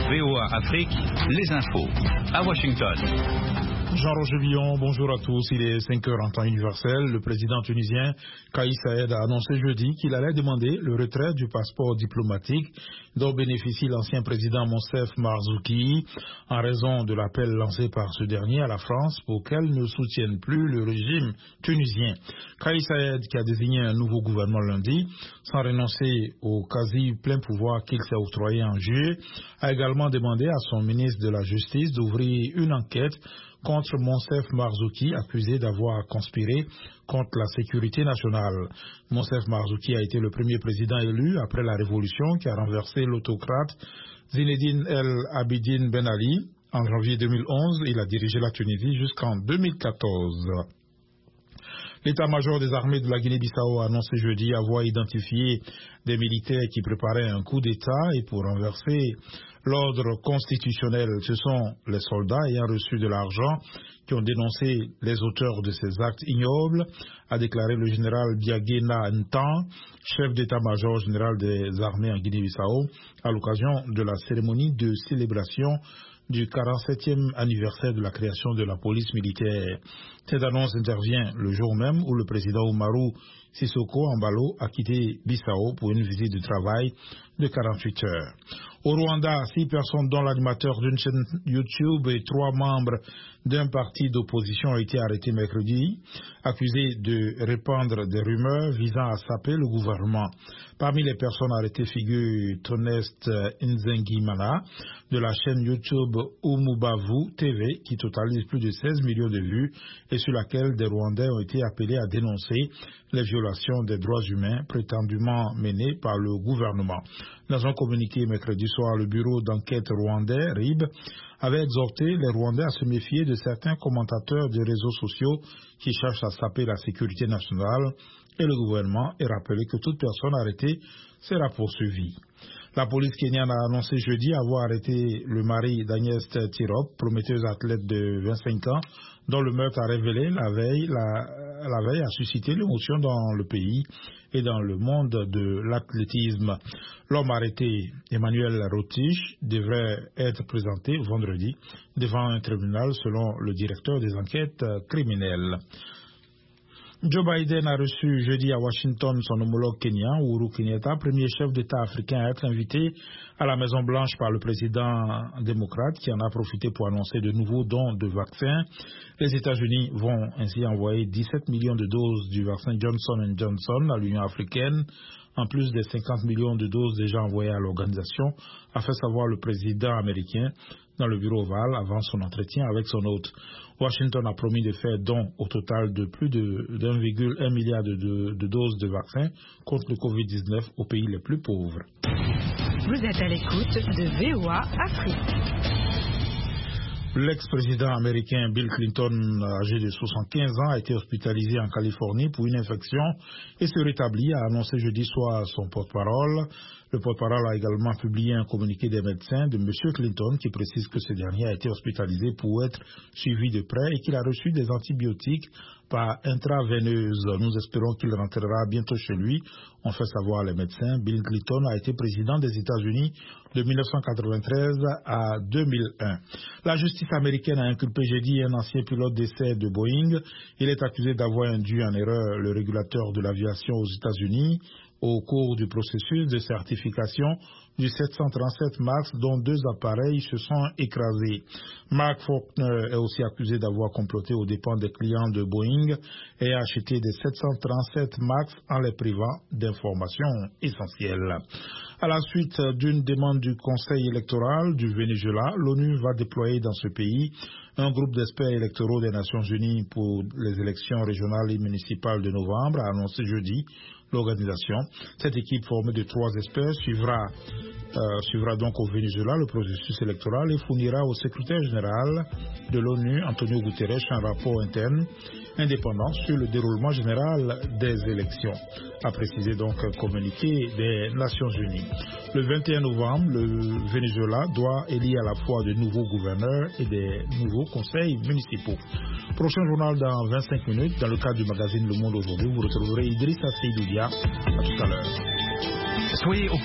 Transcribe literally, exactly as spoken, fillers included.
V O A Afrique, les infos. À Washington. Jean-Roger Villon, bonjour à tous. Il est cinq heures en temps universel. Le président tunisien Kais Saied a annoncé jeudi qu'il allait demander le retrait du passeport diplomatique dont bénéficie l'ancien président Monsef Marzouki en raison de l'appel lancé par ce dernier à la France pour qu'elle ne soutienne plus le régime tunisien. Kais Saied, qui a désigné un nouveau gouvernement lundi, sans renoncer au quasi plein pouvoir qu'il s'est octroyé en juillet, a également demandé à son ministre de la Justice d'ouvrir une enquête contre Monsef Marzouki, accusé d'avoir conspiré contre la sécurité nationale. Monsef Marzouki a été le premier président élu après la révolution qui a renversé l'autocrate Zinedine El Abidine Ben Ali. En janvier deux mille onze, il a dirigé la Tunisie jusqu'en deux mille quatorze. L'état-major des armées de la Guinée-Bissau a annoncé jeudi avoir identifié des militaires qui préparaient un coup d'État et pour renverser l'ordre constitutionnel. Ce sont les soldats ayant reçu de l'argent qui ont dénoncé les auteurs de ces actes ignobles, a déclaré le général Biagena Ntan, chef d'état-major général des armées en Guinée-Bissau, à l'occasion de la cérémonie de célébration du quarante-septième anniversaire de la création de la police militaire. Cette annonce intervient le jour même où le président Umaru Sissoko Embalo a quitté Bissau pour une visite de travail de quarante-huit heures. Au Rwanda, six personnes dont l'animateur d'une chaîne YouTube et trois membres d'un parti d'opposition ont été arrêtés mercredi, accusés de répandre des rumeurs visant à saper le gouvernement. Parmi les personnes arrêtées figure Tonest Nzengimana de la chaîne YouTube Umubavu T V qui totalise plus de seize millions de vues et sur laquelle des Rwandais ont été appelés à dénoncer les violations des droits humains prétendument menées par le gouvernement. Dans un communiqué mercredi soir, le bureau d'enquête rwandais, R I B, avait exhorté les Rwandais à se méfier de certains commentateurs de réseaux sociaux qui cherchent à saper la sécurité nationale et le gouvernement et rappelé que toute personne arrêtée sera poursuivie. La police kenyane a annoncé jeudi avoir arrêté le mari d'Agnès Tirop, prometteuse athlète de vingt-cinq ans, dont le meurtre a révélé la veille, la, la veille a suscité l'émotion dans le pays et dans le monde de l'athlétisme. L'homme arrêté, Emmanuel Rotich, devrait être présenté vendredi devant un tribunal selon le directeur des enquêtes criminelles. Joe Biden a reçu jeudi à Washington son homologue kenyan, Uhuru Kenyatta, premier chef d'État africain à être invité à la Maison-Blanche par le président démocrate qui en a profité pour annoncer de nouveaux dons de vaccins. Les États-Unis vont ainsi envoyer dix-sept millions de doses du vaccin Johnson and Johnson à l'Union africaine, en plus des cinquante millions de doses déjà envoyées à l'organisation, a fait savoir le président américain dans le bureau ovale avant son entretien avec son hôte. Washington a promis de faire don au total de plus de d'un virgule un milliard de, de, de doses de vaccins contre le covid dix-neuf aux pays les plus pauvres. Vous êtes à l'écoute de V O A Afrique. L'ex-président américain Bill Clinton, âgé de soixante-quinze ans, a été hospitalisé en Californie pour une infection et se rétablit, a annoncé jeudi soir son porte-parole. Le porte-parole a également publié un communiqué des médecins de M. Clinton qui précise que ce dernier a été hospitalisé pour être suivi de près et qu'il a reçu des antibiotiques par intraveineuse. Nous espérons qu'il rentrera bientôt chez lui, ont fait savoir les médecins. Bill Clinton a été président des États-Unis de mille neuf cent quatre-vingt-treize à deux mille un. La justice américaine a inculpé jeudi un ancien pilote d'essai de Boeing. Il est accusé d'avoir induit en erreur le régulateur de l'aviation aux États-Unis au cours du processus de certification du sept cent trente-sept MAX dont deux appareils se sont écrasés. Mark Faulkner est aussi accusé d'avoir comploté aux dépens des clients de Boeing et a acheté des sept cent trente-sept MAX en les privant d'informations essentielles. À la suite d'une demande du Conseil électoral du Venezuela, l'ONU va déployer dans ce pays un groupe d'experts électoraux des Nations Unies pour les élections régionales et municipales de novembre, a annoncé jeudi l'organisation. Cette équipe formée de trois experts suivra, euh, suivra donc au Venezuela le processus électoral et fournira au secrétaire général de l'ONU, Antonio Guterres, un rapport interne indépendant sur le déroulement général des élections, a précisé donc un communiqué des Nations Unies. Le vingt et un novembre, le Venezuela doit élire à la fois de nouveaux gouverneurs et des nouveaux conseils municipaux. Prochain journal dans vingt-cinq minutes. Dans le cadre du magazine Le Monde aujourd'hui, vous retrouverez Idrissa Seydoudia. À tout à l'heure. Soyez au